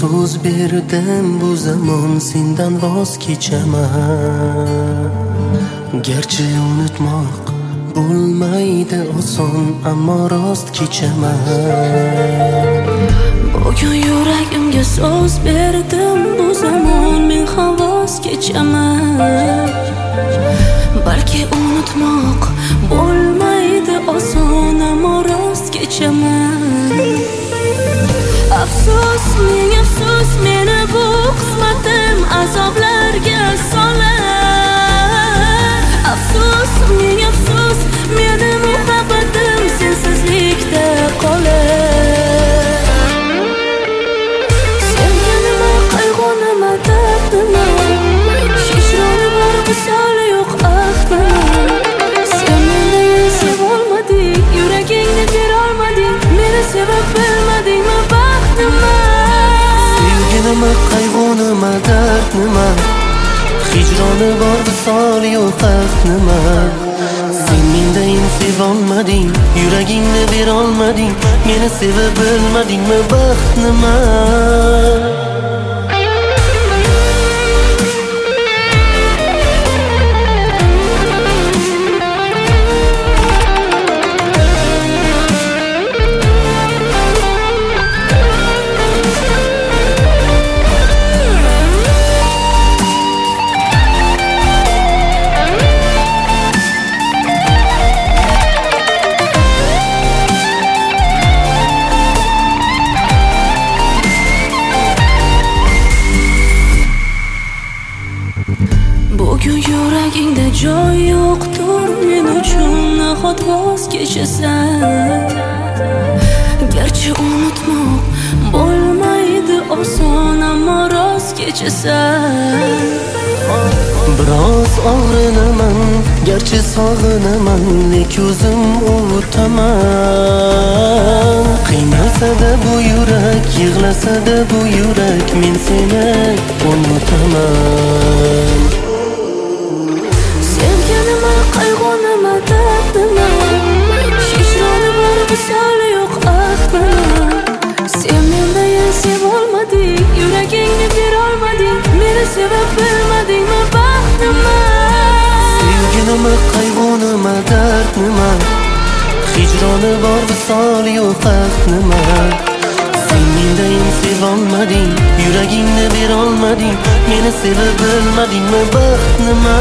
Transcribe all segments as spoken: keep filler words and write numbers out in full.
so'z berdim, bu zamon sendan voz kechaman. Gerçi unutmoq bo'lmaydi oson, ammo rost kechaman. Bugun yuragimga so'z berdim, bu zamon men ham voz kechaman. Balki unutmoq bo'lmaydi oson, ammo rost kechaman. Afsus, ming afsus, meni bu qismatim azoblarga solar. Afsus, ming afsus, meni muhabbatim sensizlikda qolar. Sevganima, qayg'unima, dardima, hijroni bor, visoli yo'q ahdima. Sen meni sevolmading, yuragingni berolmading, meni sevib bilmadingmi baxtima? Sevganima, qayg'unima, dardima, hijroni bor, visoli yo'q ahdima. Sen mendayin sevolmading, yuragingni berolmading, meni sevib bilmadingmi baxt nima? Bugun yuragingda joy yo'qdir men uchun, nahot voz kechasan. Gerçi unutmoq bo'lmaydi oson, ammo rost kechasan. Biroz og'rinaman, garchi sog'inaman, lek o'zim unutaman. Qiynalsa-da bu yurak, yig'lasa-da bu yurak, men seni unutaman. Sevganima, qayg'unima, dardima, hijroni bor, visoli yo'q ahdima. Sen mendayin sevolmading, yuragingni berolmading, meni sevib bilmadingmi baxtima? Sevganima, qayg'unima, dardima, hijroni bor, visoli yo'q ahdima. Sen mendayin sevolmading, yuragingni berolmading, meni sevib bilmadingmi baxt nima?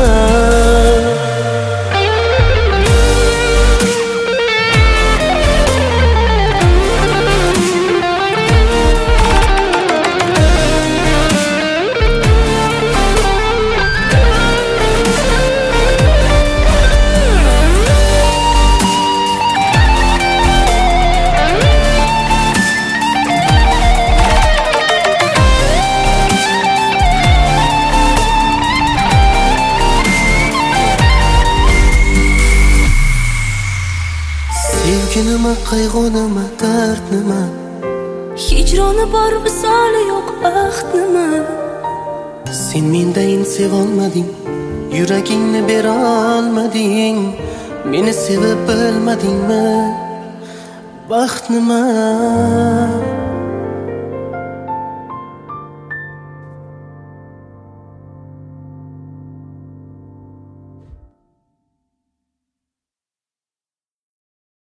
Sevganima, qayg'unima, dard nima, hijroni bor, visoli yo'q ahdima. Sen mendayin sevolmading, yuragingni berolmading, meni sevib bilmadingmi baxt nima?